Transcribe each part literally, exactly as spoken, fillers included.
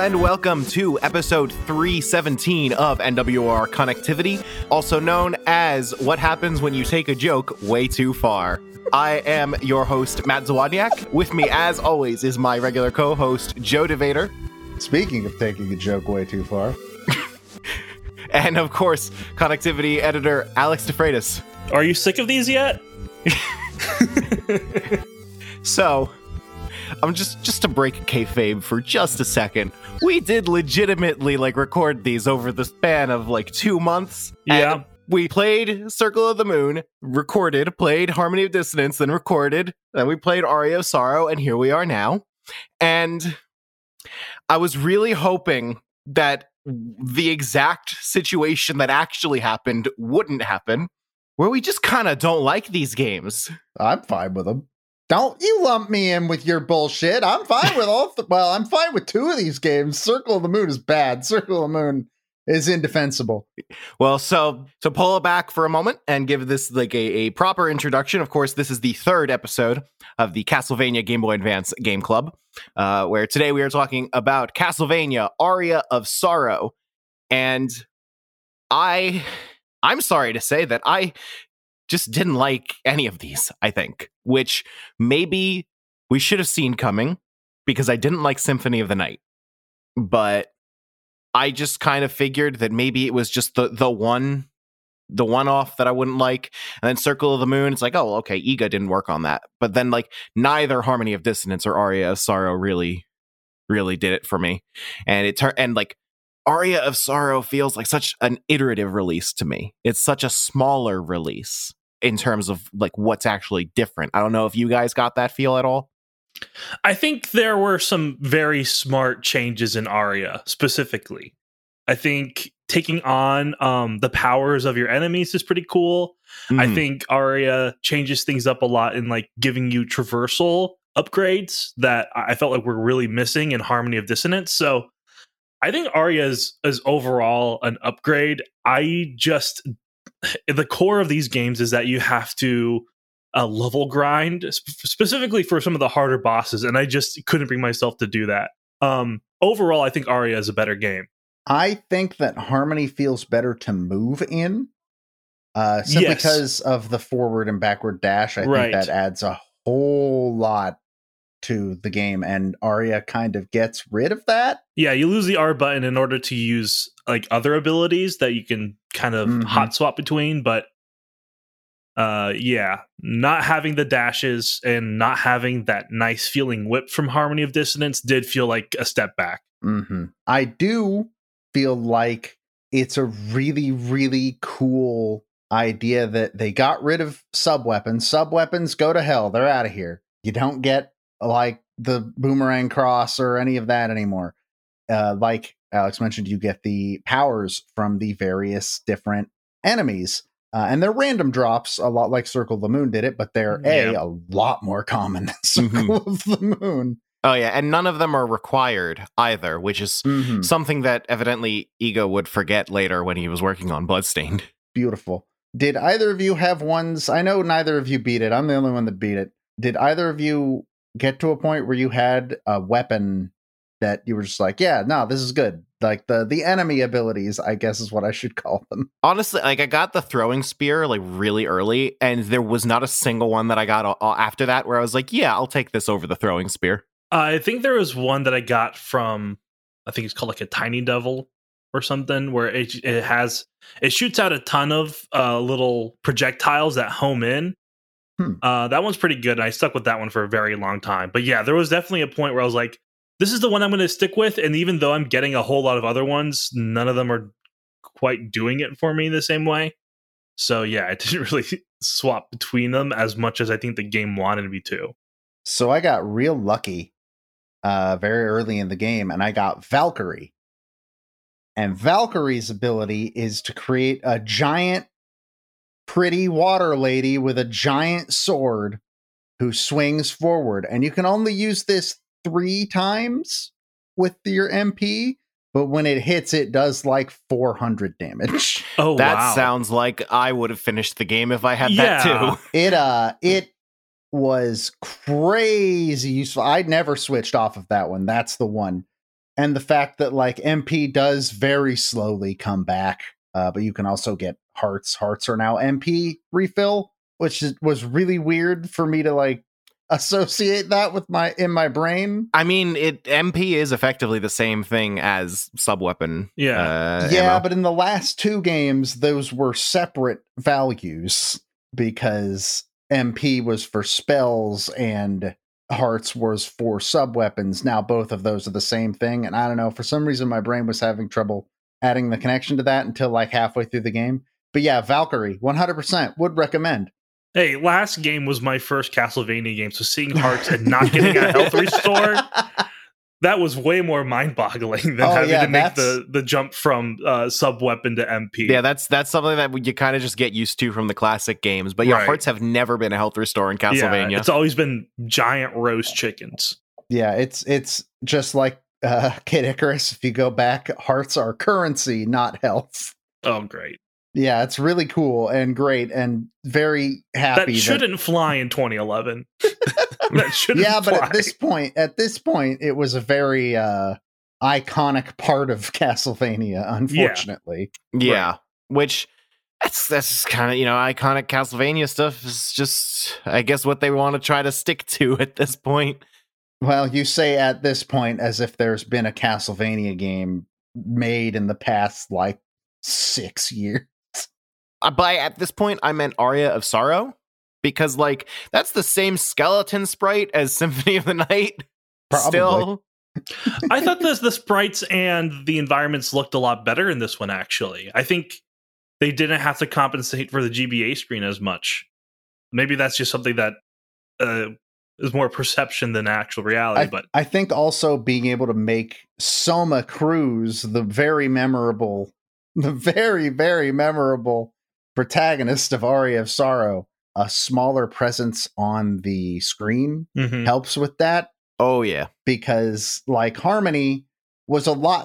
and welcome to episode three seventeen of N W R Connectivity, also known as What Happens When You Take a Joke Way Too Far. I am your host, Matt Zawodniak. With me, as always, is my regular co-host, Joe DeVader. Speaking of taking a joke way too far. And, of course, Connectivity editor, Alex DeFreitas. Are you sick of these yet? So, I'm just just to break kayfabe for just a second. We did legitimately like record these over the span of like two months. Yeah. And we played Circle of the Moon, recorded, played Harmony of Dissonance, then recorded. Then we played Aria of Sorrow, and here we are now. And I was really hoping that the exact situation that actually happened wouldn't happen, where we just kind of don't like these games. I'm fine with them. Don't you lump me in with your bullshit. I'm fine with all. Th- well, I'm fine with two of these games. Circle of the Moon is bad. Circle of the Moon is indefensible. Well, so to pull it back for a moment and give this like a, a proper introduction, of course, this is the third episode of the Castlevania Game Boy Advance Game Club, uh, where today we are talking about Castlevania Aria of Sorrow. And I, I'm sorry to say that I just didn't like any of these, I think, which maybe we should have seen coming because I didn't like Symphony of the Night. But I just kind of figured that maybe it was just the the one the one off that I wouldn't like. And then Circle of the Moon, it's like, oh, okay, E G A didn't work on that. But then like neither Harmony of Dissonance or Aria of Sorrow really really did it for me. And it turned and like Aria of Sorrow feels like such an iterative release to me. It's such a smaller release in terms of like what's actually different. I don't know if you guys got that feel at all. I think there were some very smart changes in Aria specifically. I think taking on um, the powers of your enemies is pretty cool. Mm. I think Aria changes things up a lot in like giving you traversal upgrades that I felt like were really missing in Harmony of Dissonance. So I think Aria is, is overall an upgrade. I just, the core of these games is that you have to uh, level grind, sp- specifically for some of the harder bosses, and I just couldn't bring myself to do that. Um, overall, I think Aria is a better game. I think that Harmony feels better to move in, uh, simply Yes. because of the forward and backward dash. I Right. think that adds a whole lot to the game, and Aria kind of gets rid of that. Yeah, you lose the R button in order to use like other abilities that you can kind of Mhm. hot swap between, but uh yeah, not having the dashes and not having that nice feeling whip from Harmony of Dissonance did feel like a step back. Mm-hmm. I do feel like it's a really, really cool idea that they got rid of sub weapons. Sub weapons go to hell. They're out of here. You don't get like the boomerang cross or any of that anymore. Uh, like Alex mentioned, you get the powers from the various different enemies. Uh, and they're random drops, a lot like Circle of the Moon did it, but they're A, Yeah. a lot more common than Circle Mhm. of the Moon. Oh yeah, and none of them are required either, which is Mm-hmm. something that evidently E G A would forget later when he was working on Bloodstained. Beautiful. Did either of you have ones? I know neither of you beat it. I'm the only one that beat it. Did either of you get to a point where you had a weapon that you were just like, yeah, no, this is good? Like the the enemy abilities, I guess is what I should call them. Honestly, like I got the throwing spear like really early, and there was not a single one that I got a- a- after that where I was like, yeah, I'll take this over the throwing spear. Uh, I think there was one that I got from, I think it's called like a Tiny Devil or something, where it it has it shoots out a ton of uh, little projectiles that home in. Hmm. Uh, that one's pretty good. And I stuck with that one for a very long time. But yeah, there was definitely a point where I was like, this is the one I'm going to stick with. And even though I'm getting a whole lot of other ones, none of them are quite doing it for me the same way. So yeah, I didn't really swap between them as much as I think the game wanted me to. So I got real lucky uh, very early in the game, and I got Valkyrie. And Valkyrie's ability is to create a giant, pretty water lady with a giant sword who swings forward. And you can only use this three times with your M P, but when it hits, it does like four hundred damage. Oh, That wow. sounds like I would have finished the game if I had Yeah. that too. It, uh, it was crazy useful. I never switched off of that one. That's the one. and the fact that like M P does very slowly come back, uh, but you can also get hearts. Hearts are now M P refill, which is, was really weird for me to like associate that with my in my brain. I mean, it M P is effectively the same thing as subweapon. Yeah, uh, yeah, ammo. but in the last two games, those were separate values because M P was for spells and hearts was for sub weapons. Now both of those are the same thing, and I don't know, for some reason my brain was having trouble adding the connection to that until like halfway through the game. But yeah, Valkyrie, one hundred percent would recommend. Hey, last game was my first Castlevania game, so seeing hearts and not getting a health restore, that was way more mind-boggling than Oh, having yeah, to make that's- the, the jump from uh, sub-weapon to M P. Yeah, that's that's something that you kind of just get used to from the classic games. But yeah, Right. hearts have never been a health restore in Castlevania. Yeah, it's always been giant roast chickens. Yeah, it's it's just like uh, Kid Icarus. If you go back, hearts are currency, not health. Oh, great. Yeah, it's really cool and great and very happy. That shouldn't fly in twenty eleven. That shouldn't yeah, but fly. at this point, at this point, it was a very uh, iconic part of Castlevania. Unfortunately, yeah, Right. which that's that's kind of, you know, iconic Castlevania stuff is just, I guess, what they want to try to stick to at this point. well, you say at this point as if there's been a Castlevania game made in the past like six years. Uh, by at this point, I meant Aria of Sorrow, because like that's the same skeleton sprite as Symphony of the Night. Probably. Still, I thought the, the sprites and the environments looked a lot better in this one, actually. I think they didn't have to compensate for the G B A screen as much. Maybe that's just something that uh, is more perception than actual reality. I, but I think also being able to make Soma Cruz, the very memorable, the very, very memorable protagonist of Aria of Sorrow, a smaller presence on the screen Mhm. helps with that, oh yeah, because like Harmony was a lot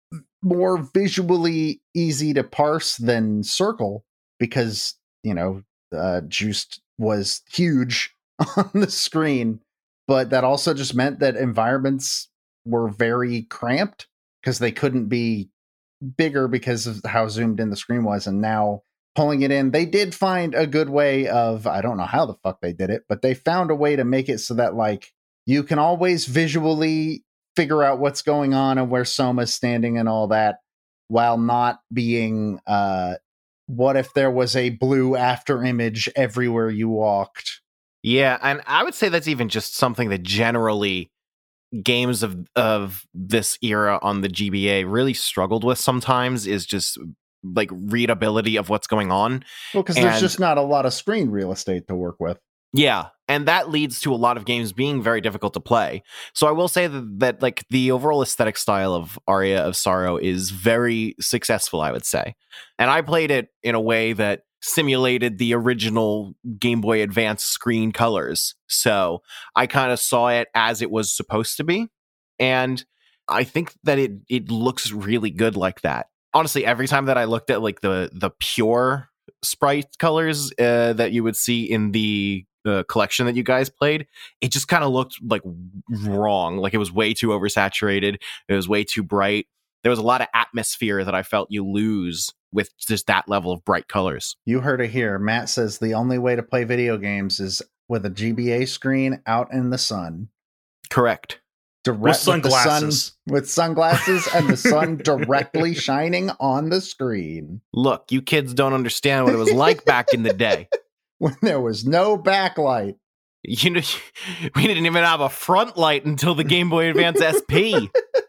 more visually easy to parse than Circle, because, you know, uh, Juiced was huge on the screen, but that also just meant that environments were very cramped because they couldn't be bigger because of how zoomed in the screen was. And now pulling it in, they did find a good way of, I don't know how the fuck they did it, but they found a way to make it so that like you can always visually figure out what's going on and where Soma's standing and all that, while not being uh what if there was a blue after image everywhere you walked. yeah, and I would say that's even just something that generally games of of this era on the G B A really struggled with sometimes, is just like readability of what's going on. Well, because there's And- just not a lot of screen real estate to work with. Yeah, and that leads to a lot of games being very difficult to play. So I will say that, that like the overall aesthetic style of Aria of Sorrow is very successful, I would say. And I played it in a way that simulated the original Game Boy Advance screen colors. So I kind of saw it as it was supposed to be. And I think that it it looks really good like that. Honestly, every time that I looked at like the the pure sprite colors uh, that you would see in the uh, collection that you guys played, it just kind of looked like wrong. Like it was way too oversaturated. It was way too bright. There was a lot of atmosphere that I felt you lose with just that level of bright colors. You heard it here. Matt says the only way to play video games is with a G B A screen out in the sun. Correct. Direct With the sun- sunglasses. with sunglasses and the sun directly shining on the screen Look, you kids don't understand what it was like back in the day. when there was no backlight. You know, we didn't even have a front light until the Game Boy Advance S P.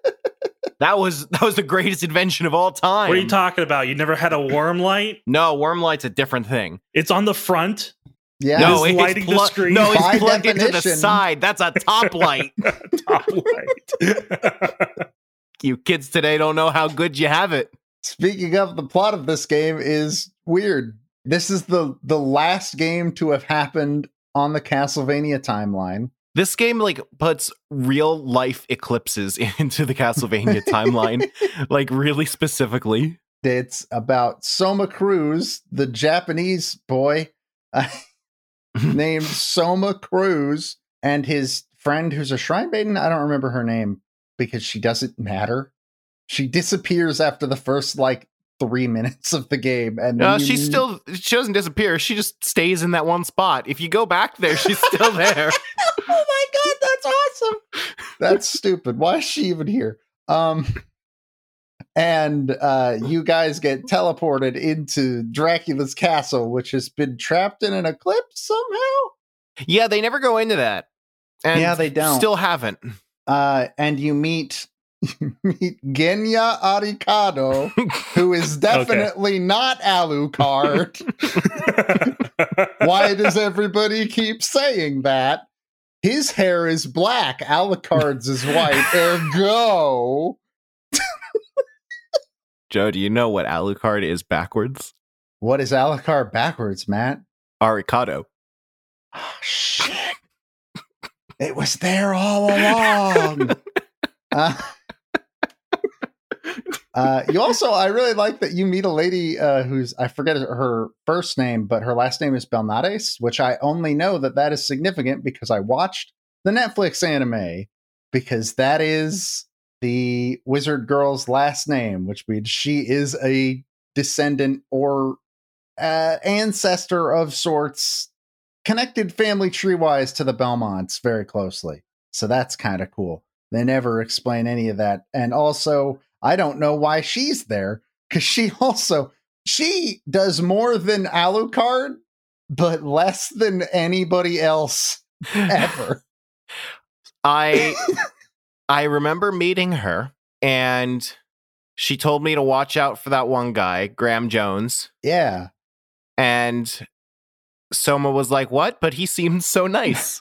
That was that was the greatest invention of all time. What are you talking about? You never had a worm light? No, worm light's a different thing. It's on the front. Yeah, no, it's it's lighting the plu- screen. No, By it's plugged into the definition. side. That's a top light. Top light. You kids today don't know how good you have it. speaking of, the plot of this game is weird. This is the the last game to have happened on the Castlevania timeline. This game like puts real life eclipses into the Castlevania timeline, like really specifically. It's about Soma Cruz, the Japanese boy uh, named Soma Cruz, and his friend who's a shrine maiden. I don't remember her name. because she doesn't matter. She disappears after the first like three minutes of the game, and No, you- she's still. She doesn't disappear. She just stays in that one spot. If you go back there, she's still there. Oh my god, that's awesome. That's stupid. Why is she even here? Um, and uh, you guys get teleported into Dracula's castle, which has been trapped in an eclipse somehow. Yeah, they never go into that. And Yeah, they don't. Still haven't. Uh, and you meet meet Genya Arikado, who is definitely not Alucard. Why does everybody keep saying that? His hair is black. Alucard's is white. Ergo. Joe, do you know what Alucard is backwards? What is Alucard backwards, Matt? Arikado. Oh, shit. It was there all along. uh, uh, you also, I really like that you meet a lady uh, who's, I forget her first name, but her last name is Belnades, which I only know that that is significant because I watched the Netflix anime, because that is the wizard girl's last name, which means she is a descendant or uh, ancestor of sorts, connected family tree-wise to the Belmonts very closely. So that's kind of cool. They never explain any of that. And also, I don't know why she's there, because she also, she does more than Alucard, but less than anybody else ever. I I remember meeting her, and she told me to watch out for that one guy, Graham Jones. Yeah. And Soma was like, what? But he seemed so nice.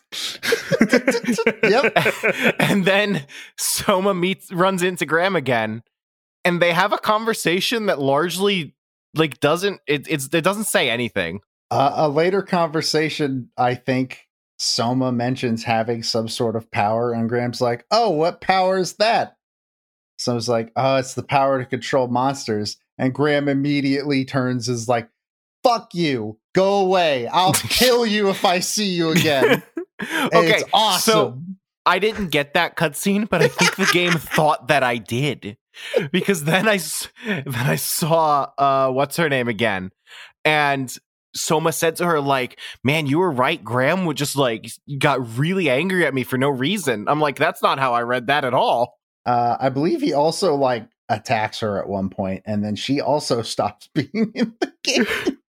Yep. And then Soma meets runs into Graham again, and they have a conversation that largely like doesn't it it's it doesn't say anything. Uh, a later conversation, I think Soma mentions having some sort of power, and Graham's like, oh, what power is that? Soma's like, oh, it's the power to control monsters. And Graham immediately turns is like, fuck you, go away, I'll kill you if I see you again. Okay, it's awesome. So I didn't get that cutscene, but I think the game thought that I did, because then I s- then I saw uh, what's her name again, and Soma said to her like, "Man, you were right. Graham would just like got really angry at me for no reason." I'm like, that's not how I read that at all. Uh, I believe he also like attacks her at one point, and then she also stops being in the game.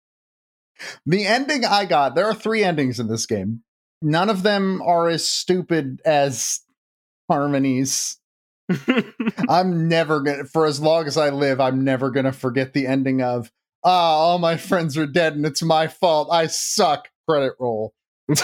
The ending I got, there are three endings in this game. None of them are as stupid as Harmony's. I'm never gonna, for as long as I live, I'm never gonna forget the ending of, ah, all my friends are dead and it's my fault. I suck. Credit roll.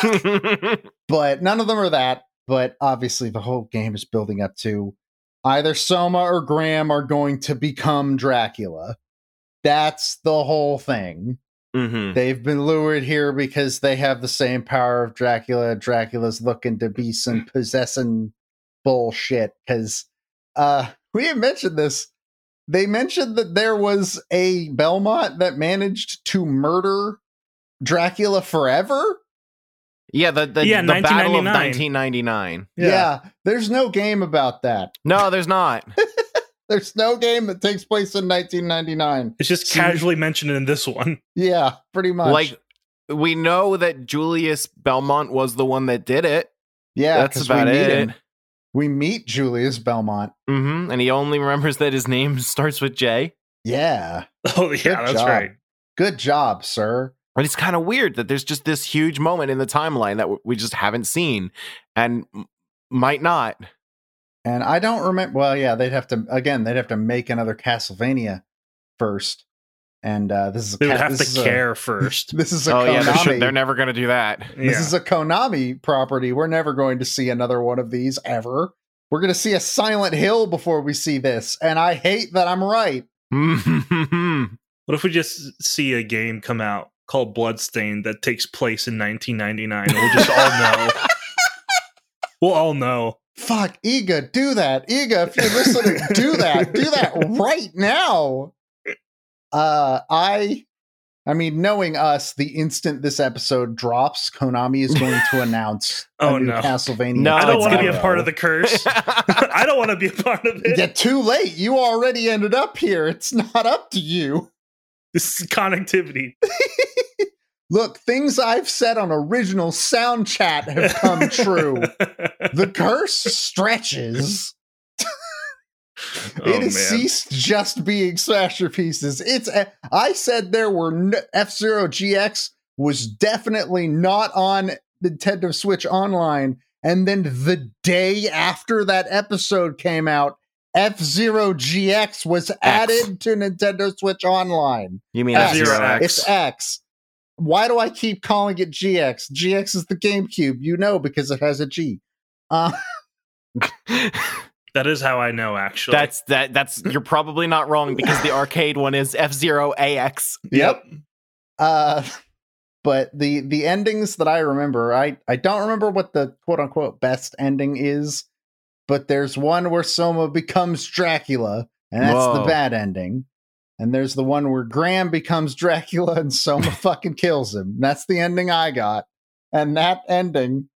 But none of them are that. But obviously, the whole game is building up to either Soma or Graham are going to become Dracula. That's the whole thing. Mm-hmm. They've been lured here because they have the same power of Dracula. Dracula's looking to be some possessing bullshit. Because uh, we didn't mention this. They mentioned that there was a Belmont that managed to murder Dracula forever. Yeah, the the, Yeah, the Battle of nineteen ninety-nine. nineteen ninety-nine. Yeah. Yeah. There's no game about that. No, there's not. There's no game that takes place in nineteen ninety-nine. It's just casually mentioned in this one. Yeah, pretty much. Like, we know that Julius Belmont was the one that did it. yeah, That's 'cause about we meet it. him. We meet Julius Belmont. Mm-hmm. And he only remembers that his name starts with J. Yeah. Oh, yeah, Good that's job. right. Good job, sir. But it's kind of weird that there's just this huge moment in the timeline that w- we just haven't seen and m- might not. And I don't remember. Well, yeah, they'd have to, again, they'd have to make another Castlevania first. And uh, this is a They would ca- have this to is a- care first. this is a Oh, yeah, they're, Konami. sure- they're never going to do that. This Yeah. is a Konami property. We're never going to see another one of these ever. We're going to see a Silent Hill before we see this. And I hate that I'm right. What if we just see a game come out called Bloodstained that takes place in nineteen ninety-nine? We'll just all know. We'll all know. Fuck, Iga, do that. Iga, if you're listening, do that. Do that right now. Uh, I I mean, knowing us, the instant this episode drops, Konami is going to announce Oh, a new no. Castlevania. No, I don't it's want to be gonna a part go. of the curse. I don't want to be a part of it. Yeah, too late. You already ended up here. It's not up to you. This is connectivity. Look, things I've said on original Sound Chat have come true. The curse stretches. Oh, It has man. ceased just being Smasher Pieces. It's. I said there were no, F-Zero G X was definitely not on Nintendo Switch Online, and then the day after that episode came out, F-Zero G X was added to Nintendo Switch Online. You mean X. F-Zero X? It's X. Why do I keep calling it G X? G X is the GameCube, you know, because it has a G. Uh, That is how I know, actually. That's that. That's you're probably not wrong because the arcade one is F-Zero A X. Yep. Uh, but the the endings that I remember, I I don't remember what the quote unquote best ending is, but there's one where Soma becomes Dracula, and that's Whoa. the bad ending. And there's the one where Graham becomes Dracula and Soma fucking kills him. That's the ending I got. And that ending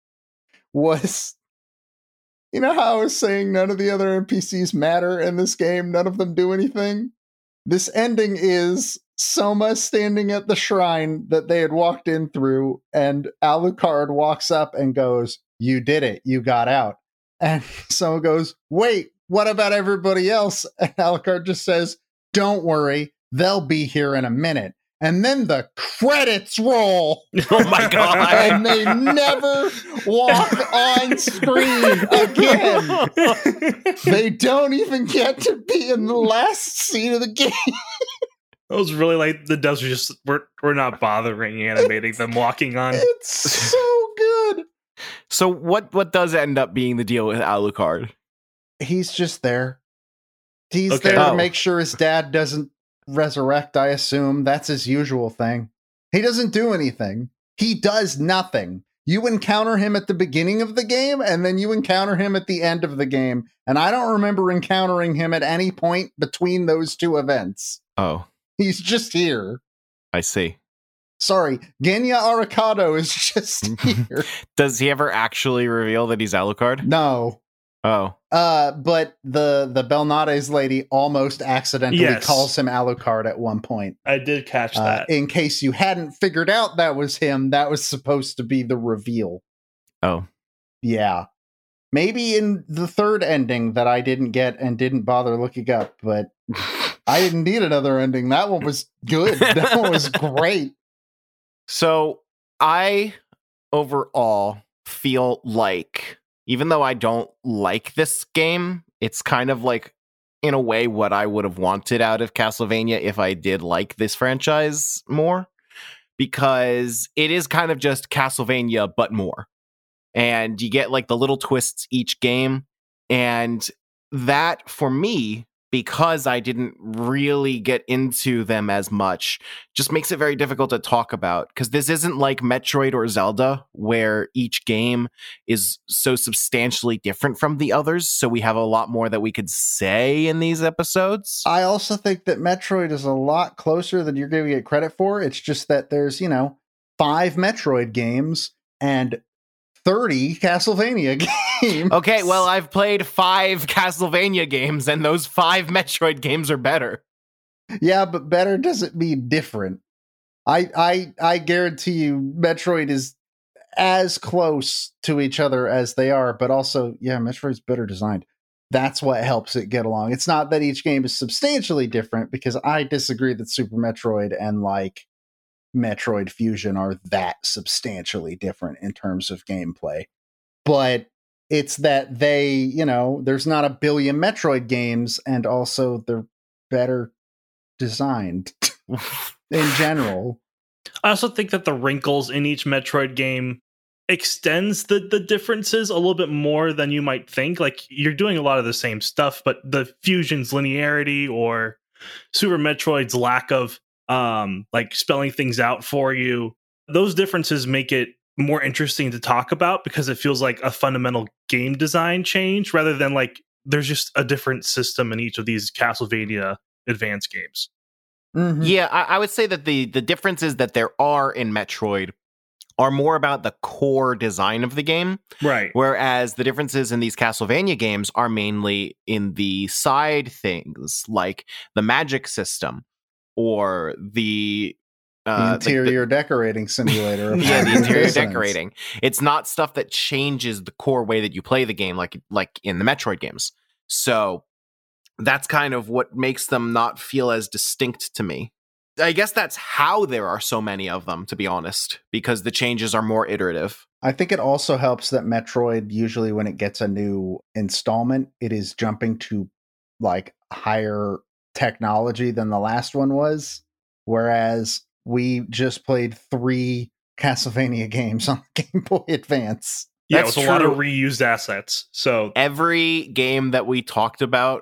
was, you know how I was saying none of the other N P Cs matter in this game? None of them do anything? This ending is Soma standing at the shrine that they had walked in through, and Alucard walks up and goes, "You did it. You got out." And Soma goes, "Wait, what about everybody else?" And Alucard just says, "Don't worry, they'll be here in a minute." And then the credits roll. Oh my god! And they never walk on screen again. They don't even get to be in the last scene of the game. It was really like the devs were just we're we're not bothering animating them walking on. It's so good. So what? What does end up being the deal with Alucard? He's just there. He's Okay. there to Oh. make sure his dad doesn't resurrect, I assume. That's his usual thing. He doesn't do anything. He does nothing. You encounter him at the beginning of the game, and then you encounter him at the end of the game. And I don't remember encountering him at any point between those two events. Oh, He's just here. I see. Sorry, Genya Arikado is just here. Does he ever actually reveal that he's Alucard? No. Oh, Uh, but the the Belnades lady almost accidentally Yes. calls him Alucard at one point. I did catch Uh, that. in case you hadn't figured out that was him, that was supposed to be the reveal. oh. Yeah. Maybe in the third ending that I didn't get and didn't bother looking up, but I didn't need another ending. That one was good. That one was great. So I overall feel like, even though I don't like this game, it's kind of like, in a way, what I would have wanted out of Castlevania if I did like this franchise more, because it is kind of just Castlevania, but more. And you get like the little twists each game. And that, for me, because I didn't really get into them as much, just makes it very difficult to talk about, because this isn't like Metroid or Zelda where each game is so substantially different from the others, so we have a lot more that we could say in these episodes. I also think that Metroid is a lot closer than you're giving it credit for. It's just that there's, you know, five Metroid games and thirty Castlevania games. Okay, well, I've played five Castlevania games, and those five Metroid games are better. Yeah, but better doesn't mean different. I I I guarantee you Metroid is as close to each other as they are, but also, yeah, Metroid's better designed. That's what helps it get along. It's not that each game is substantially different, because I disagree that Super Metroid and like Metroid Fusion are that substantially different in terms of gameplay. But it's that they, you know, there's not a billion Metroid games, and also they're better designed in general. I also think that the wrinkles in each Metroid game extends the the differences a little bit more than you might think. Like, you're doing a lot of the same stuff, but the Fusion's linearity or Super Metroid's lack of um like spelling things out for you, those differences make it more interesting to talk about, because it feels like a fundamental game design change rather than like there's just a different system in each of these Castlevania advanced games. Mhm. Yeah, I, I would say that the the differences that there are in Metroid are more about the core design of the game, Right. whereas the differences in these Castlevania games are mainly in the side things, like the magic system or the The uh, like the- interior decorating simulator. Of yeah, the Harmony interior Dissonance. decorating. It's not stuff that changes the core way that you play the game, like like in the Metroid games. So that's kind of what makes them not feel as distinct to me. I guess that's how there are so many of them, to be honest, because the changes are more iterative. I think it also helps that Metroid, usually when it gets a new installment, it is jumping to like higher technology than the last one was. Whereas we just played three Castlevania games on Game Boy Advance. Yeah, That's it was a lot of true. reused assets. So Every game that we talked about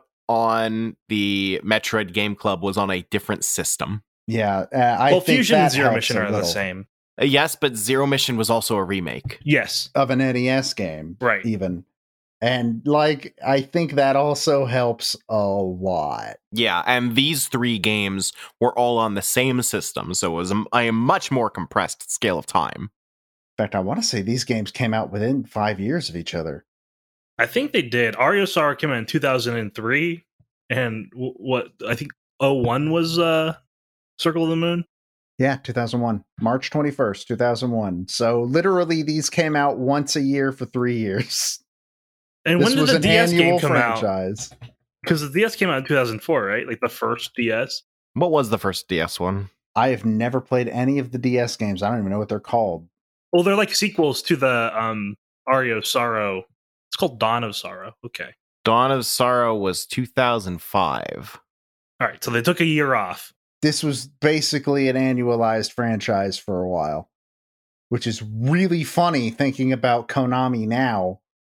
on the Metroid Game Club was on a different system. Yeah, uh, I well, think Fusion that and Zero helps Mission a are the little. same. Uh, Yes, but Zero Mission was also a remake. Yes. Of an N E S game, Right. even. And like, I think that also helps a lot. Yeah, and these three games were all on the same system, so it was a, a much more compressed scale of time. In fact, I want to say these games came out within five years of each other. I think they did. Ario Sara came out in two thousand three, and w- what I think oh one was uh, Circle of the Moon. Yeah, two thousand one. March twenty-first, two thousand one. So literally these came out once a year for three years. And This when did was the an D S game annual come franchise. out? Because the D S came out in two thousand four, right? Like the first D S. What was the first D S one? I have never played any of the D S games. I don't even know what they're called. Well, they're like sequels to the um, Ario Sorrow. It's called Dawn of Sorrow. Okay. Dawn of Sorrow was two thousand five. All right. So they took a year off. This was basically an annualized franchise for a while, which is really funny thinking about Konami now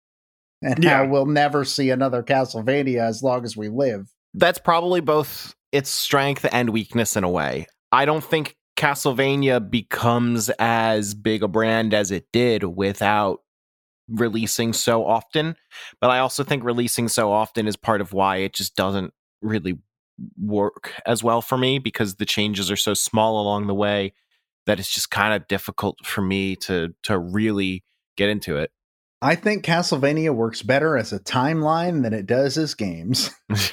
and Yeah. how we'll never see another Castlevania as long as we live. That's probably both its strength and weakness in a way. I don't think Castlevania becomes as big a brand as it did without releasing so often, but I also think releasing so often is part of why it just doesn't really work as well for me, because the changes are so small along the way that it's just kind of difficult for me to to really get into it. I think Castlevania works better as a timeline than it does as games.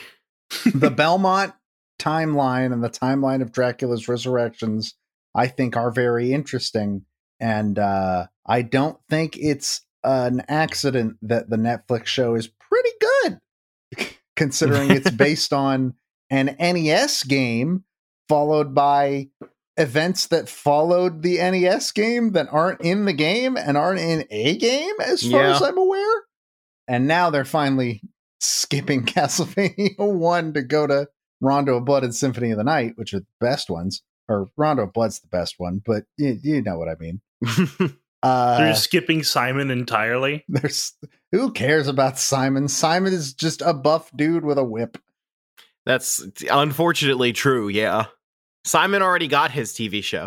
The Belmont timeline and the timeline of Dracula's Resurrections, I think, are very interesting. And uh, I don't think it's an accident that the Netflix show is pretty good, considering it's based on an N E S game followed by events that followed the N E S game that aren't in the game and aren't in a game, as far Yeah. as I'm aware. And now they're finally skipping Castlevania one to go to Rondo of Blood and Symphony of the Night, which are the best ones. Or Rondo of Blood's the best one, but you, you know what I mean. Uh, They're just skipping Simon entirely. there's who cares about Simon? Simon is just a buff dude with a whip. That's unfortunately true, yeah. Simon already got his T V show.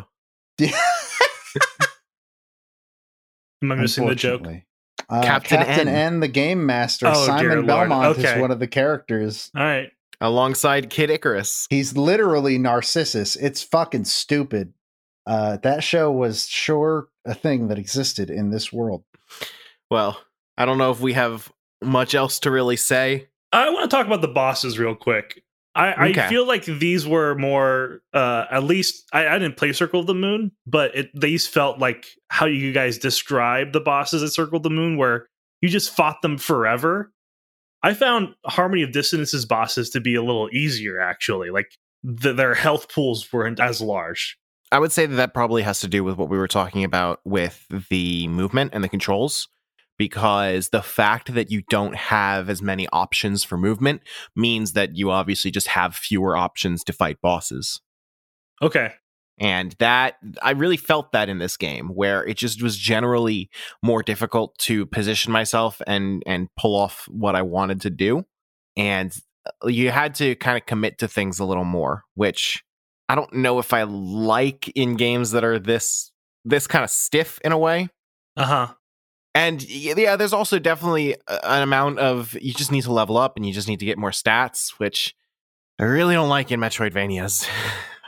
Am I missing the joke? Unfortunately. Uh, Captain Captain, N. N, the game master. Oh, dear Simon Lord. Belmont Okay. is one of the characters. All right. Alongside Kid Icarus. He's literally Narcissus. It's fucking stupid. Uh, that show was sure a thing that existed in this world. Well, I don't know if we have much else to really say. I want to talk about the bosses real quick. I, Okay. I feel like these were more, uh, at least I, I didn't play Circle of the Moon, but it, these felt like how you guys described the bosses at Circle of the Moon, where you just fought them forever. I found Harmony of Dissonance's bosses to be a little easier, actually. Like the, their health pools weren't as large. I would say that that probably has to do with what we were talking about with the movement and the controls, because the fact that you don't have as many options for movement means that you obviously just have fewer options to fight bosses. Okay. And that, I really felt that in this game, where it just was generally more difficult to position myself and and pull off what I wanted to do. And you had to kind of commit to things a little more, which I don't know if I like in games that are this this kind of stiff in a way. Uh-huh. And yeah, there's also definitely an amount of, you just need to level up and you just need to get more stats, which I really don't like in Metroidvanias.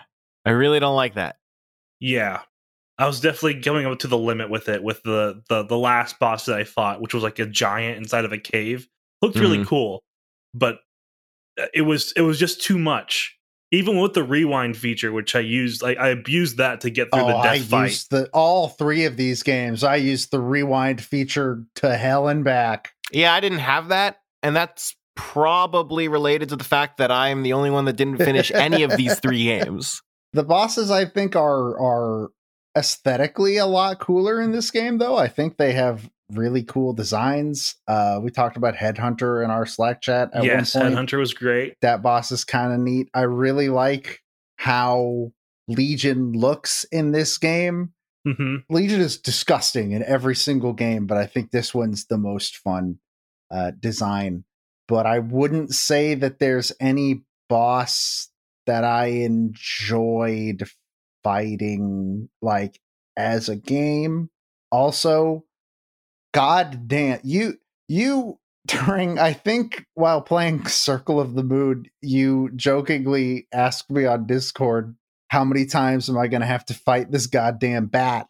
I really don't like that. Yeah. I was definitely going up to the limit with it, with the, the, the last boss that I fought, which was like a giant inside of a cave. Looked really Mhm. cool, but it was it was just too much. Even with the rewind feature, which I used, like I abused that to get through Oh, the death I fight. used the all three of these games. I used the rewind feature to hell and back. Yeah, I didn't have that, and that's probably related to the fact that I'm the only one that didn't finish any of these three games. The bosses, I think, are are aesthetically a lot cooler in this game, though. I think they have really cool designs. Uh, we talked about Headhunter in our Slack chat at Yes, one point. Headhunter was great. That boss is kind of neat. I really like how Legion looks in this game. hmm Legion is disgusting in every single game, but I think this one's the most fun uh, design. But I wouldn't say that there's any boss that I enjoyed fighting like as a game. Also, god damn, you you during I think while playing Circle of the Moon, you jokingly asked me on Discord, how many times am I gonna have to fight this goddamn bat?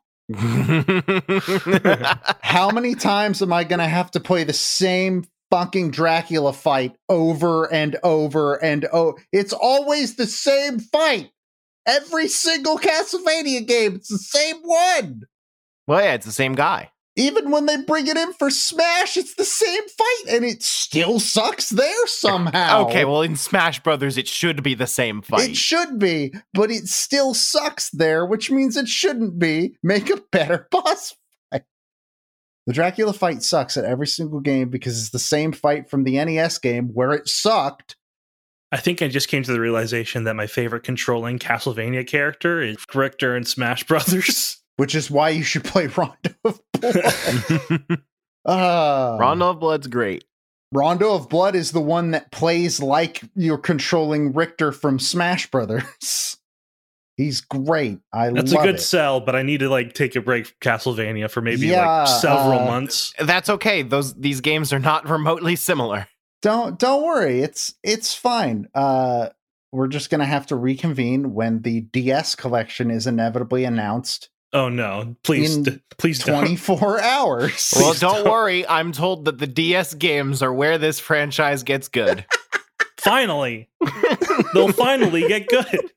How many times am I gonna have to play the same fucking Dracula fight over and over and oh it's always the same fight. Every single Castlevania game, it's the same one. Well, yeah, it's the same guy. Even when they bring it in for Smash, it's the same fight, and it still sucks there somehow. Okay, well, in Smash Brothers, it should be the same fight. It should be, but it still sucks there, which means it shouldn't be. Make a better boss fight. The Dracula fight sucks at every single game because it's the same fight from the N E S game where it sucked. I think I just came to the realization that my favorite controlling Castlevania character is Richter in Smash Brothers. Which is why you should play Rondo of Blood. uh, Rondo of Blood's great. Rondo of Blood is the one that plays like you're controlling Richter from Smash Brothers. He's great. I That's love a good it. sell, but I need to like take a break from Castlevania for maybe Yeah, like several uh, months. That's okay. Those these games are not remotely similar. Don't don't worry. It's it's fine. Uh, we're just gonna have to reconvene when the D S collection is inevitably announced. Oh no! Please, in d- please don't. twenty-four hours. Well, Please don't don't. worry. I'm told that the D S games are where this franchise gets good. Finally, they'll finally get good.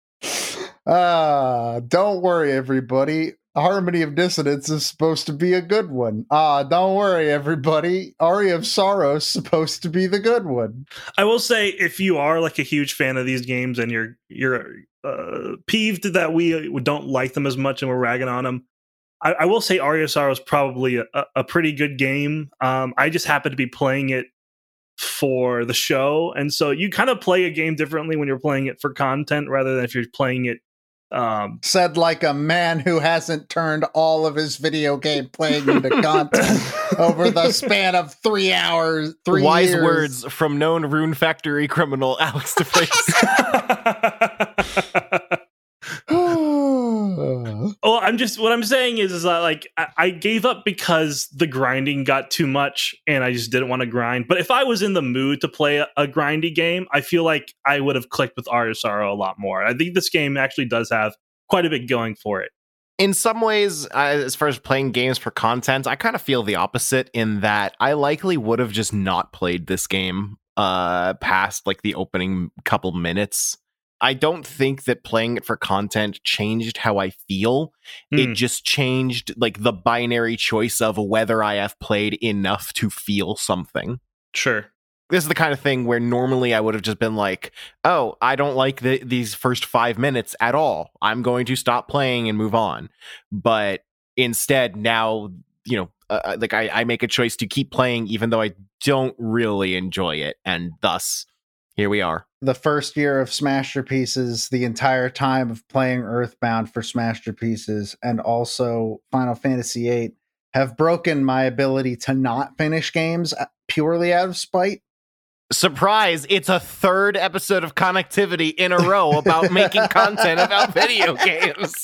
Uh, don't worry, everybody. Harmony of Dissonance is supposed to be a good one. Ah, don't worry, everybody. Aria of Sorrow is supposed to be the good one. I will say, if you are like a huge fan of these games and you're you're uh, peeved that we don't like them as much and we're ragging on them, I, I will say Aria of Sorrow is probably a, a pretty good game. Um, I just happen to be playing it for the show, and so you kind of play a game differently when you're playing it for content rather than if you're playing it. Um, Said like a man who hasn't turned all of his video game playing into content over the span of three hours, three Wise years. words from known Rune Factory criminal Alex DeFrace. Well, I'm just what I'm saying is, is that like I, I gave up because the grinding got too much and I just didn't want to grind. But if I was in the mood to play a, a grindy game, I feel like I would have clicked with Aria of Sorrow a lot more. I think this game actually does have quite a bit going for it. In some ways, uh, as far as playing games for content, I kind of feel the opposite in that I likely would have just not played this game uh, past like the opening couple minutes. I don't think that playing it for content changed how I feel. Mm. It just changed like the binary choice of whether I have played enough to feel something. Sure. This is the kind of thing where normally I would have just been like, oh, I don't like the, these first five minutes at all. I'm going to stop playing and move on. But instead, now, you know, uh, like I, I make a choice to keep playing even though I don't really enjoy it. And thus, here we are. The first year of Smasher Pieces, the entire time of playing Earthbound for Smasher Pieces, and also Final Fantasy eight have broken my ability to not finish games purely out of spite. Surprise, it's a third episode of Connectivity in a row about making content about video games.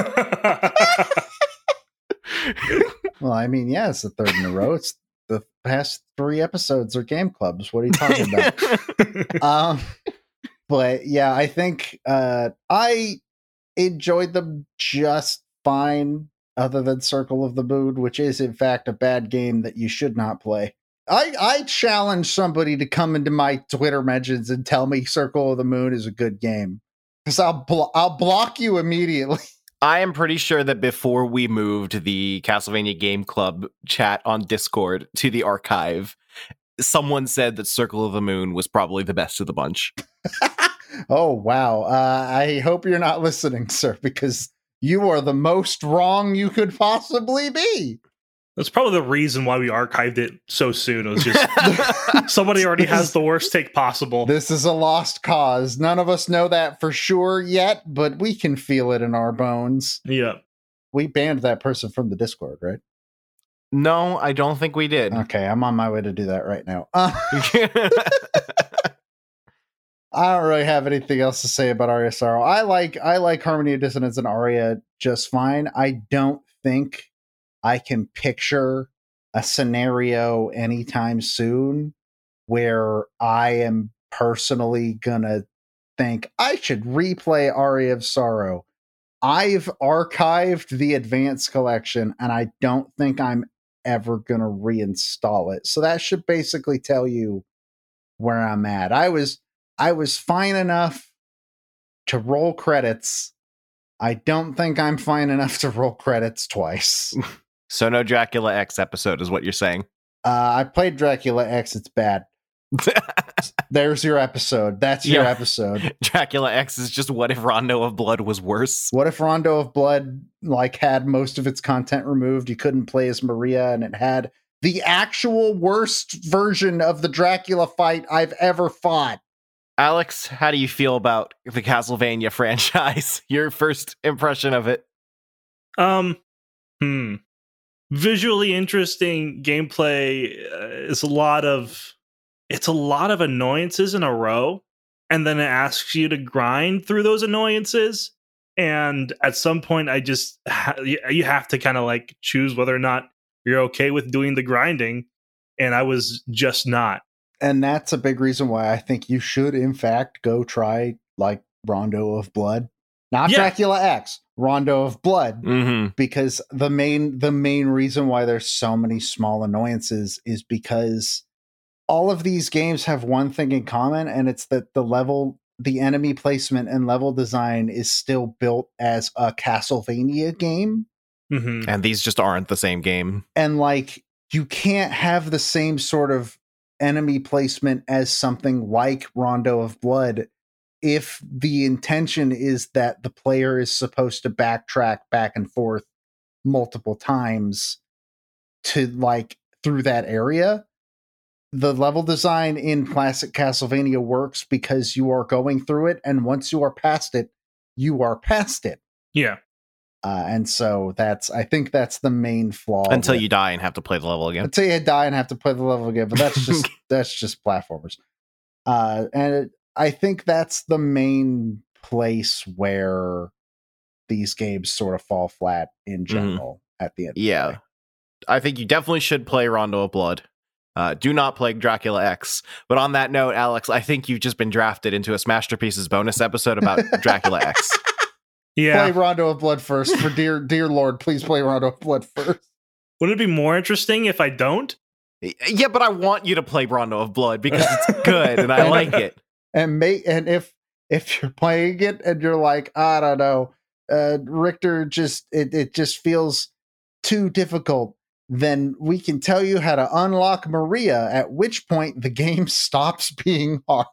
Well, I mean, yeah, it's the third in a row. It's the past three episodes are game clubs. What are you talking about? um, but yeah, I think uh, I enjoyed them just fine, other than Circle of the Moon, which is in fact a bad game that you should not play. I, I challenge somebody to come into my Twitter mentions and tell me Circle of the Moon is a good game, because I'll blo- I'll block you immediately. I am pretty sure that before we moved the Castlevania Game Club chat on Discord to the archive, someone said that Circle of the Moon was probably the best of the bunch. Oh, wow. Uh, I hope you're not listening, sir, because you are the most wrong you could possibly be. That's probably the reason why we archived it so soon. It was just somebody already has the worst take possible. This is a lost cause. None of us know that for sure yet, but we can feel it in our bones. Yeah. We banned that person from the Discord, right? No, I don't think we did. Okay, I'm on my way to do that right now. Uh, I don't really have anything else to say about Aria Sorrow. I like I like Harmony of Dissonance and Aria just fine. I don't think I can picture a scenario anytime soon where I am personally gonna think I should replay Aria of Sorrow. I've archived the Advanced Collection, and I don't think I'm ever gonna reinstall it. So that should basically tell you where I'm at. I was I was fine enough to roll credits. I don't think I'm fine enough to roll credits twice. So no Dracula X episode is what you're saying. Uh, I played Dracula X. It's bad. There's your episode. That's your Yeah. episode. Dracula X is just what if Rondo of Blood was worse? What if Rondo of Blood like had most of its content removed? You couldn't play as Maria, and it had the actual worst version of the Dracula fight I've ever fought. Alex, how do you feel about the Castlevania franchise? Your first impression of it? Um, hmm. Visually interesting gameplay uh, is a lot of it's a lot of annoyances in a row, and then it asks you to grind through those annoyances. And at some point, I just ha- you have to kind of like choose whether or not you're okay with doing the grinding, and I was just not. And that's a big reason why I think you should, in fact, go try like Rondo of Blood, not Yeah. Dracula X, Rondo of Blood. Mm-hmm. Because the main the main reason why there's so many small annoyances is because all of these games have one thing in common, and it's that the level the enemy placement and level design is still built as a Castlevania game. Mm-hmm. And these just aren't the same game. And like you can't have the same sort of enemy placement as something like Rondo of Blood if the intention is that the player is supposed to backtrack back and forth multiple times to like through that area. The level design in classic Castlevania works because you are going through it, and once you are past it, you are past it. Yeah. Uh, and so that's, I think that's the main flaw. Until with- you die and have to play the level again. until you die and have to play the level again. But that's just that's just platformers. Uh, and it, I think that's the main place where these games sort of fall flat in general at the end. of the Yeah. day. I think you definitely should play Rondo of Blood. Uh, do not play Dracula X. But on that note, Alex, I think you've just been drafted into a Smasterpieces bonus episode about Dracula X. Yeah. Play Rondo of Blood first. For dear dear Lord, please play Rondo of Blood first. Wouldn't it be more interesting if I don't? Yeah, but I want you to play Rondo of Blood because it's good and I like it. And may and if if you're playing it and you're like, I don't know, uh, Richter just it, it just feels too difficult, then we can tell you how to unlock Maria, at which point the game stops being hard.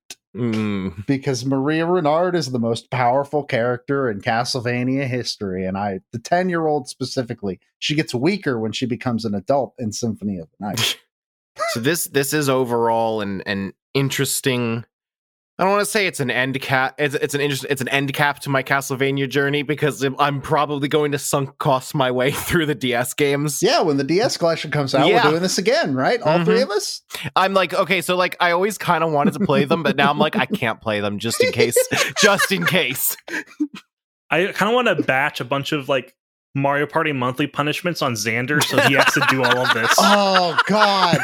Mm. Because Maria Renard is the most powerful character in Castlevania history, and I the ten-year-old specifically, she gets weaker when she becomes an adult in Symphony of the Night. So this this is overall an an interesting. I don't want to say it's an end cap. It's, it's an interest. It's an end cap to my Castlevania journey because I'm probably going to sunk cost my way through the D S games. Yeah, when the D S collection comes out, Yeah. we're doing this again, right? All Mhm. three of us? I'm like, okay, so like I always kind of wanted to play them, but now I'm like, I can't play them just in case. Just in case. I kind of want to batch a bunch of like Mario Party monthly punishments on Xander so he has to do all of this. Oh, God.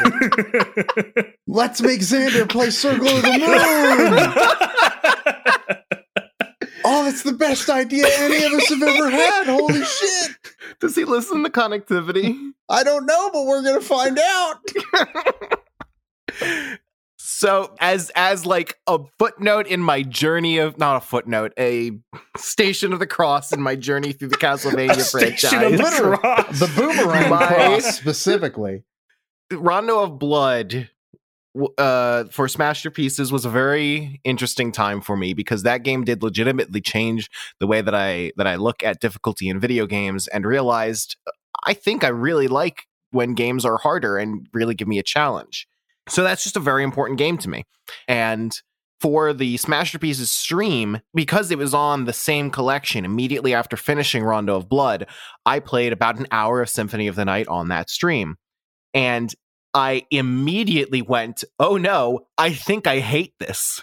Let's make Xander play Circle of the Moon. Oh, it's the best idea any of us have ever had. Holy shit. Does he listen to Connectivity? I don't know, but we're going to find out. So as as like a footnote in my journey of not a footnote, a station of the cross in my journey through the Castlevania franchise. The, cross. The boomerang My- cross specifically. Rondo of Blood uh, for Smash Your Pieces was a very interesting time for me because that game did legitimately change the way that I that I look at difficulty in video games and realized I think I really like when games are harder and really give me a challenge. So that's just a very important game to me. And for the Smash Your Pieces stream, because it was on the same collection immediately after finishing Rondo of Blood, I played about an hour of Symphony of the Night on that stream. And I immediately went, oh no, I think I hate this.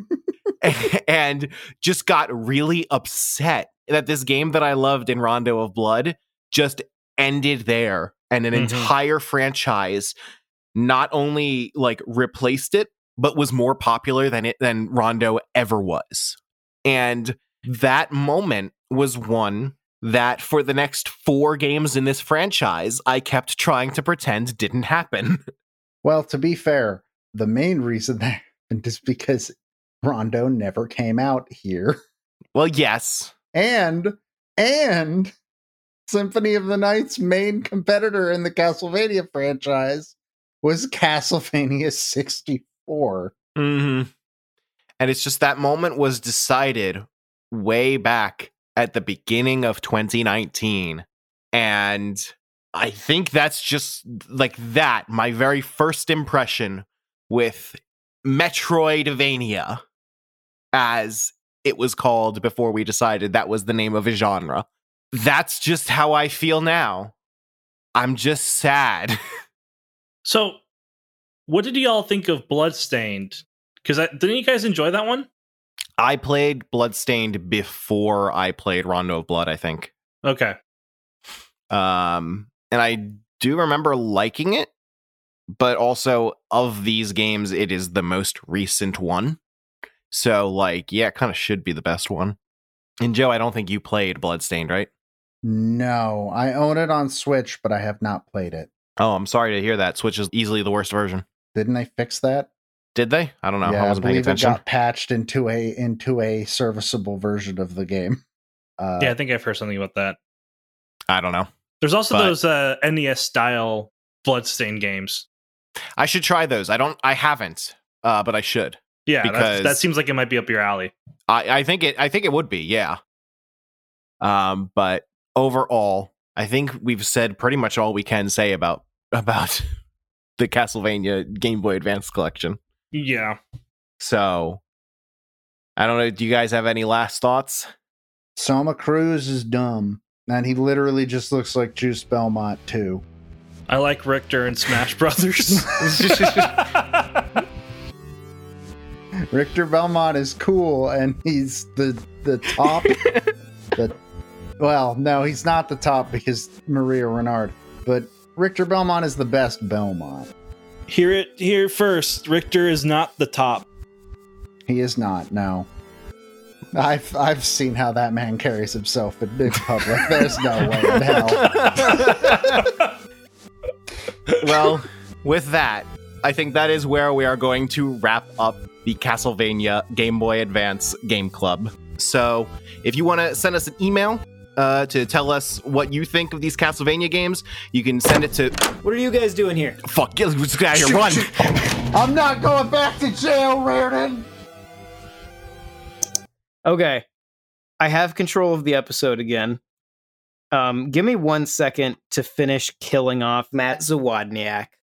And just got really upset that this game that I loved in Rondo of Blood just ended there. And an Mm-hmm. entire franchise not only like replaced it, but was more popular than it than Rondo ever was. And that moment was one that for the next four games in this franchise, I kept trying to pretend didn't happen. Well, to be fair, the main reason that happened is because Rondo never came out here. Well, yes. And, and Symphony of the Night's main competitor in the Castlevania franchise was Castlevania sixty-four. Mm-hmm. And it's just that moment was decided way back at the beginning of twenty nineteen. And I think that's just like that, my very first impression with Metroidvania, as it was called before we decided that was the name of a genre. That's just how I feel now. I'm just sad. So, what did you all think of Bloodstained? Because didn't you guys enjoy that one? I played Bloodstained before I played Rondo of Blood, I think. Okay. Um, and I do remember liking it, but also of these games, it is the most recent one. So, like, yeah, it kind of should be the best one. And Joe, I don't think you played Bloodstained, right? No, I own it on Switch, but I have not played it. Oh, I'm sorry to hear that. Switch is easily the worst version. Didn't they fix that? Did they? I don't know. Yeah, I I wasn't paying believe it attention. got patched into a into a serviceable version of the game. Uh, Yeah, I think I've heard something about that. I don't know. There's also But- those uh, N E S style Bloodstained games. I should try those. I don't. I haven't, uh, but I should. Yeah, Because- that's, that seems like it might be up your alley. I, I think it. I think it would be. Yeah. Um, but overall, I think we've said pretty much all we can say about about the Castlevania Game Boy Advance collection. Yeah. So, I don't know. Do you guys have any last thoughts? Soma Cruz is dumb, and he literally just looks like Juice Belmont too. I like Richter and Smash Brothers. Richter Belmont is cool, and he's the the top. the well, no, he's not the top because Maria Renard, but Richter Belmont is the best Belmont. Hear it here first. Richter is not the top. He is not. No, I've I've seen how that man carries himself in big public. There's no way in hell. Well, with that, I think that is where we are going to wrap up the Castlevania Game Boy Advance Game Club. So, if you want to send us an email uh, to tell us what you think of these Castlevania games, you can send it to. What are you guys doing here? Fuck, get, let's get out of here, run! I'm not going back to jail, Reardon. Okay. I have control of the episode again. Um, give me one second to finish killing off Matt Zawodniak.